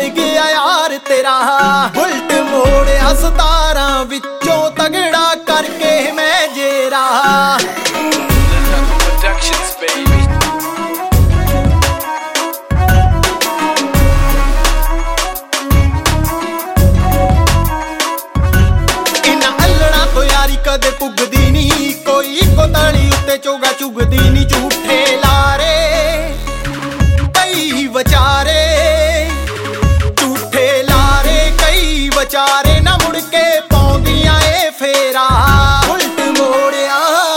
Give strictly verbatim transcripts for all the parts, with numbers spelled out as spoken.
बड़ गया यार तेरा। बुलट मोड़िया सतारां विचों तगड़ा करके मैं जेरा। कदे पुगदी नी कोई कोतली उत्ते चोगा चुगदी नी। झूठे लारे कई वचारे, झूठे लारे कई वचारे ना मुड़ के पाउंदियां ए फेरा। बुलट मोड़िया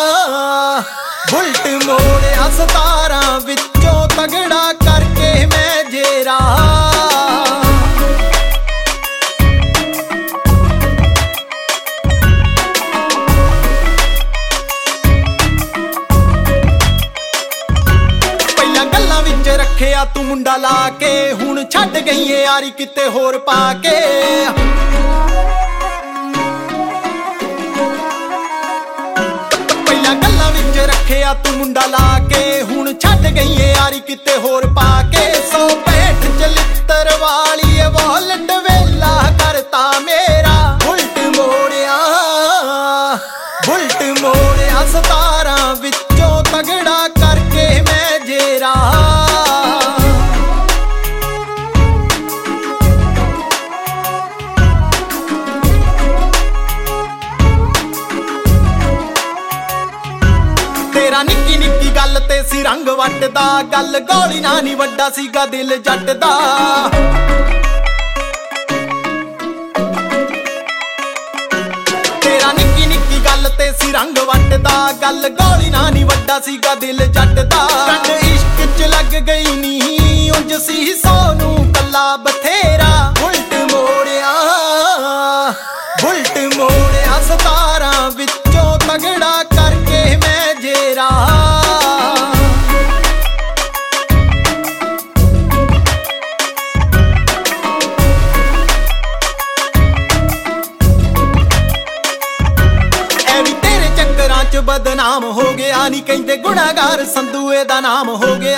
बुलट मोड़िया सतारां विचों तगड़ा करके मैं जेरा। रखिया तू मुंडा ला के हुण छड्ड गई है यारी किते होर पाके। पहला गल्लां विच रखिया तू मुंडा ला के हुण छड्ड गई है यारी किते होर पाके। सौ पैंठ चलित्तर वाली वॉलेट वेला करता मेरा। बुलट मोड़िया बुलट मोड़िया सतारां विचों तगड़ा करके मैं जेरा। तेरा निक्की निक्की गल ते सी रंग वटदा, गल गौली ना नी वड्डा सीगा दिल जट दा। तेरा निक्की निक्की गल ते सी रंग वटदा, गल गौली ना नी वड्डा सीगा दिल जट दा। रंग इश्क च लग गई नी उंज सी सोनू कल्ला बथेरा। बुलट मोड़िया बुलट मोड़िया सतारां विचों तगड़ा करके मैं जेरा। बदनाम हो गया नी कहंदे गुनाहगार संधूए दा नाम हो गया।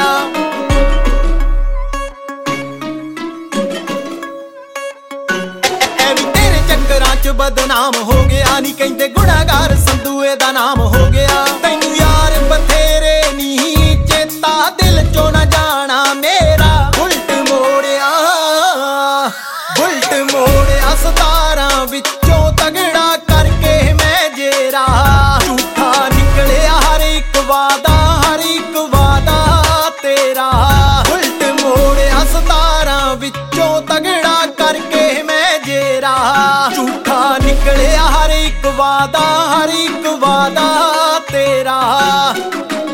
ऐ वी तेरे चक्करां च बदनाम हो गया नी कहंदे गुनाहगार संधूए दा नाम हो गया। तैनू यार बथेरे नी चेता दिल चों ना जाना मेरा। बुलट मोड़िया बुलट मोड़िया सतारां विचों तगड़ा करके मैं जेरा। वादा हर एक वादा तेरा। बुलट मोड़िया सतारां विचों तगड़ा करके मैं जेरा। झूठा निकलिया हर एक वादा हर एक वादा तेरा।